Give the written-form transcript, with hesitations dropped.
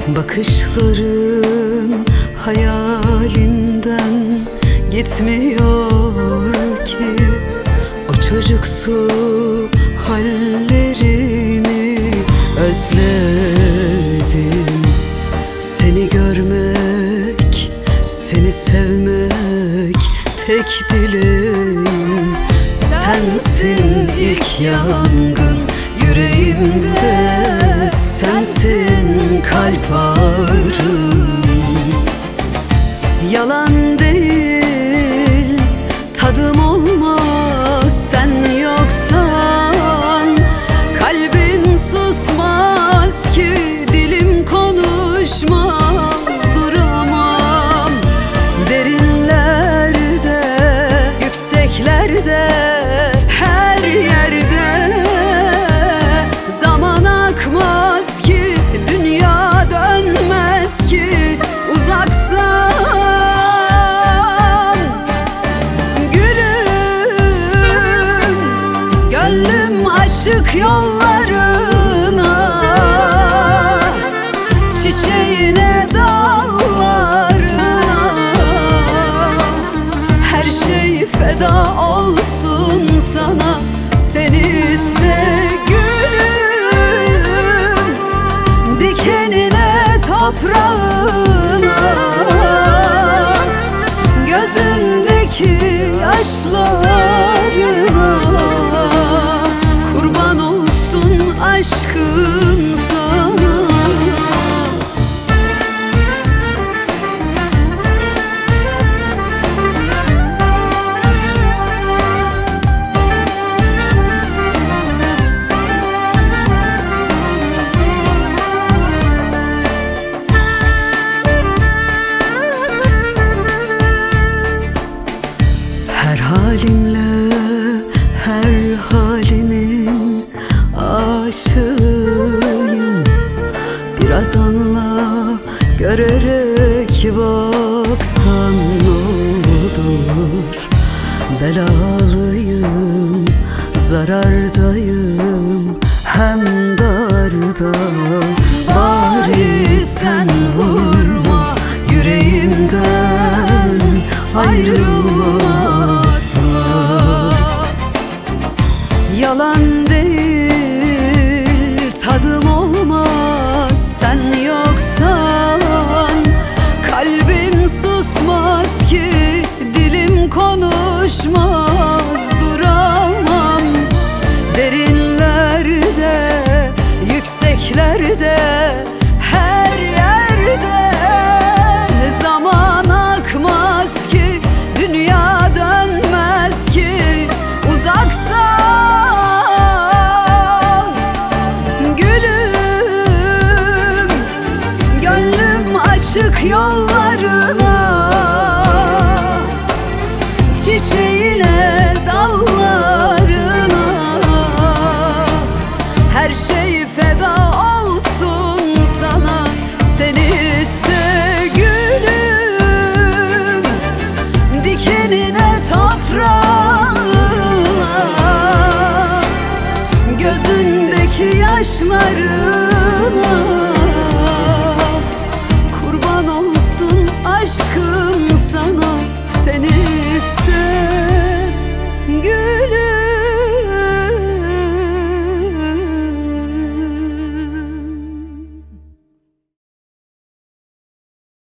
Bakışların hayalinden gitmiyor ki. O çocuksu hallerini özledim. Seni görmek, seni sevmek tek dileğim. Sensin ilk yangın yüreğimde, sensin kalp ağrım. Yalan değil, tadım olmaz sen yoksan. Kalbin susmaz ki, dilim konuşmaz, duramam. Derinlerde, yükseklerde, her yerde zaman akmaz ki, dünya dönmez ki, uzaksan. Gülüm, gönlüm aşık yollarına, çiçeğine, dallarına. Her şey feda olsun sana, seni iste gülüm. Dikenine, toprağına, gözündeki yaşlarına kurban olsun aşkım sana. Her halinle, her halinin aşığıyım. Biraz anla, görerek baksan ne olur. Belalıyım, zarardayım, hem darda. Bari sen vurma, yüreğimden ayrılma asla. Yalan değil, tadım olmaz sen yoksan. Kalbin susmaz ki, dilim konuşmaz, duramam. Derinlerde, yükseklerde, her yerde zaman akmaz ki, dünya dönmez ki, uzaksan. Gülüm, gönlüm aşık yollarına,